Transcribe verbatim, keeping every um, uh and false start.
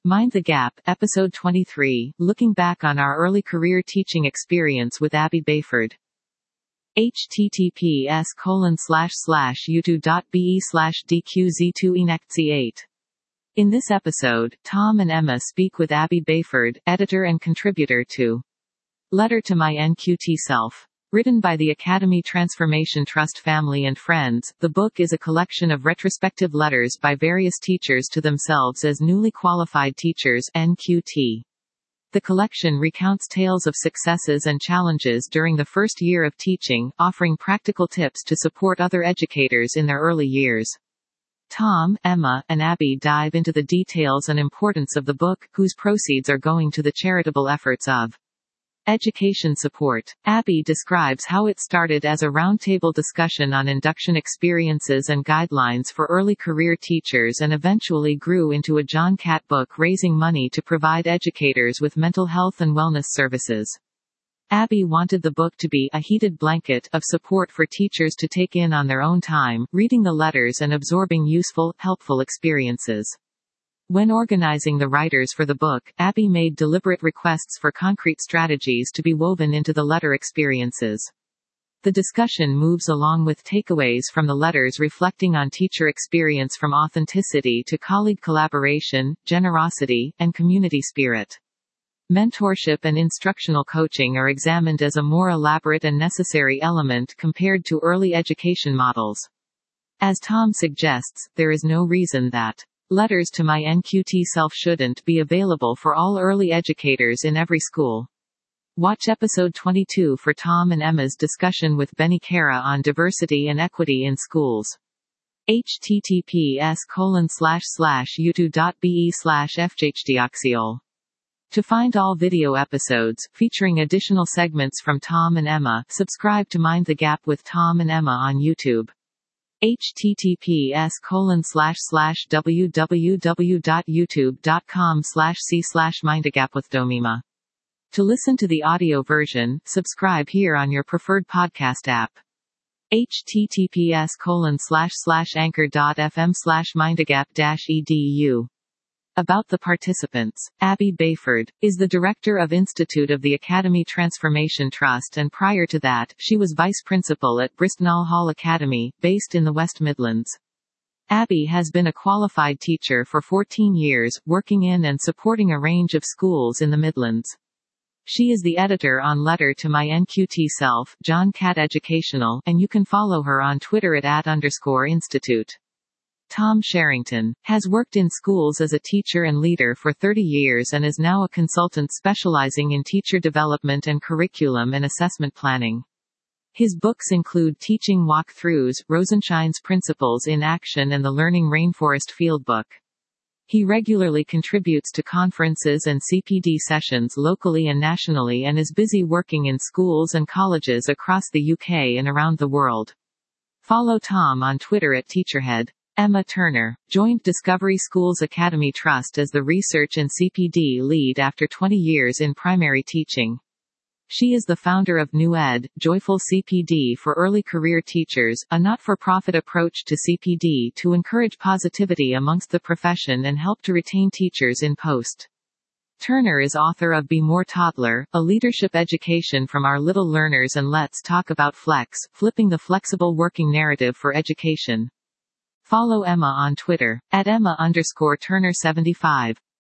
Mind the Gap, Episode twenty-three, looking back on our early career teaching experience with Abby Bayford. https colon slash slash youtube.be slash dqz2enectc8. In this episode, Tom and Emma speak with Abby Bayford, editor and contributor to Letter to My N Q T Self. Written by the Academy Transformation Trust family and friends, the book is a collection of retrospective letters by various teachers to themselves as newly qualified teachers N Q T. The collection recounts tales of successes and challenges during the first year of teaching, offering practical tips to support other educators in their early years. Tom, Emma, and Abby dive into the details and importance of the book, whose proceeds are going to the charitable efforts of Education Support. Abby describes how it started as a roundtable discussion on induction experiences and guidelines for early career teachers and eventually grew into a John Catt book raising money to provide educators with mental health and wellness services. Abby wanted the book to be a heated blanket of support for teachers to take in on their own time, reading the letters and absorbing useful, helpful experiences. When organizing the writers for the book, Abby made deliberate requests for concrete strategies to be woven into the letter experiences. The discussion moves along with takeaways from the letters reflecting on teacher experience, from authenticity to colleague collaboration, generosity, and community spirit. Mentorship and instructional coaching are examined as a more elaborate and necessary element compared to early education models. As Tom suggests, there is no reason that Letters to My N Q T Self shouldn't be available for all early educators in every school. Watch episode twenty-two for Tom and Emma's discussion with Benny Cara on diversity and equity in schools. https colon slash slash youtube.be slash fjhdioxiol. To find all video episodes, featuring additional segments from Tom and Emma, subscribe to Mind the Gap with Tom and Emma on YouTube. https colon slash slash www.youtube.com slash c slash mindagapwithdomima. To listen to the audio version, subscribe here on your preferred podcast app. https colon slash slash anchor.fm slash mindagap-edu. About the participants. Abby Bayford is the director of Institute of the Academy Transformation Trust, and prior to that, she was vice principal at Bristol Hall Academy, based in the West Midlands. Abby has been a qualified teacher for fourteen years, working in and supporting a range of schools in the Midlands. She is the editor on Letter to My N Q T Self, John Catt Educational, and you can follow her on Twitter at at underscore institute. Tom Sherrington has worked in schools as a teacher and leader for thirty years and is now a consultant specializing in teacher development and curriculum and assessment planning. His books include Teaching Walkthroughs, Rosenshine's Principles in Action, and the Learning Rainforest Fieldbook. He regularly contributes to conferences and C P D sessions locally and nationally and is busy working in schools and colleges across the U K and around the world. Follow Tom on Twitter at Teacherhead. Emma Turner joined Discovery Schools Academy Trust as the research and C P D lead after twenty years in primary teaching. She is the founder of New Ed, Joyful C P D for Early Career Teachers, a not-for-profit approach to C P D to encourage positivity amongst the profession and help to retain teachers in post. Turner is author of Be More Toddler, a leadership education from our little learners, and Let's Talk About Flex, flipping the flexible working narrative for education. Follow Emma on Twitter, at Emma underscore Turner seventy-five.